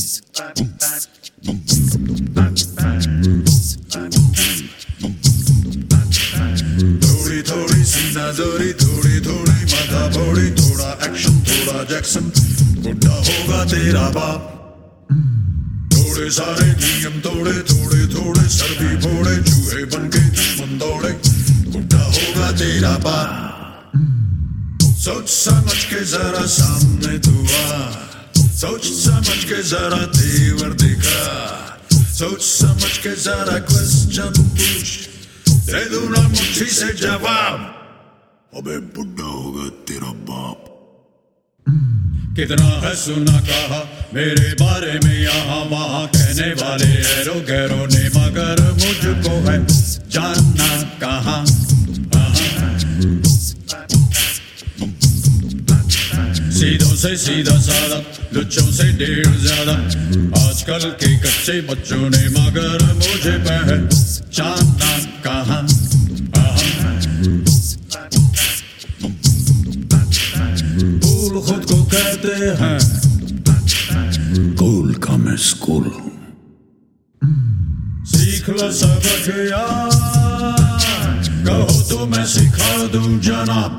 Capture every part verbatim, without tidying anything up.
थोड़ी थोड़ी सीना जोरी, थोड़ी थोड़ी माथा फोड़ी, थोड़ा एक्शन थोड़ा जैक्सन, बुढ़ा होगा तेरा बाप। थोड़े सारे नियम तोड़े, थोड़े थोड़े सर भी फोड़े, चूहे बनके दुश्मन दौड़े, बुढ़ा होगा तेरा बाप। सोच समझ के जरा सामने तू आ, सोच समझ के जरा तेवर दिखा, सोच समझ के जरा क्वेश्चन पूछ, दे दूं ना मुट्ठी से जवाब, अबे बुढ़ा होगा तेरा बाप। कितना है सुना कहा मेरे बारे में यहाँ वहाँ, कहने वाले ऐरो गैरों ने, मगर मुझको है जानना कहाँ। सीधों से सीधा साधा, लुच्चों से ढेर ज्यादा, आजकल के कच्चे बच्चों ने, मगर मुझे पहचाना कहाँ। कूल खुद को कहते हैं, कूल का मैं स्कूल हूँ। सीख लो सबक यार, कहो तो मैं सिखा दूं जनाब।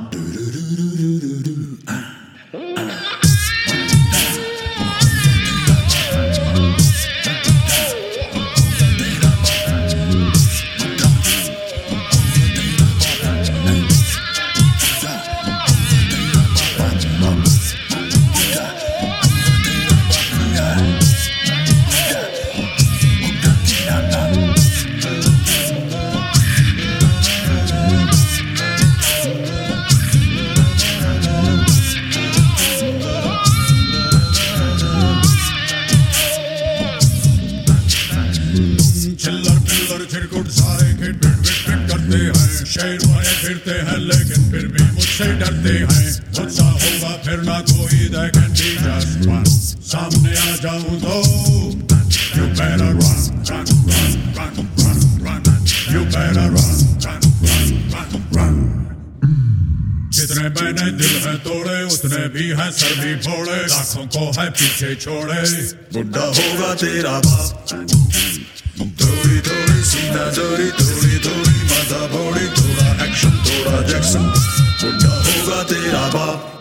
चिल्लर पिल्लर चिरकुट सारे खिट पिट पिट पिट करते हैं, शेर बने फिरते हैं लेकिन फिर भी मुझसे डरते हैं। मुझसा होगा फिर ना कोई, they can be just one, सामने आ जाऊं तो you better run, run, run, run, run, run, you better run, run, run, run, run। जितने मैंने दिल है तोड़े, उतने भी हैं सर भी फोड़े, लाखों को है पीछे छोड़े, बुढ़ा होगा तेरा बाप। थोड़ी थोड़ी सीना जोरी, थोड़ी थोड़ी माथा फोड़ी, थोड़ा एक्शन थोड़ा जैक्सन, बुढ़ा होगा तेरा बाप।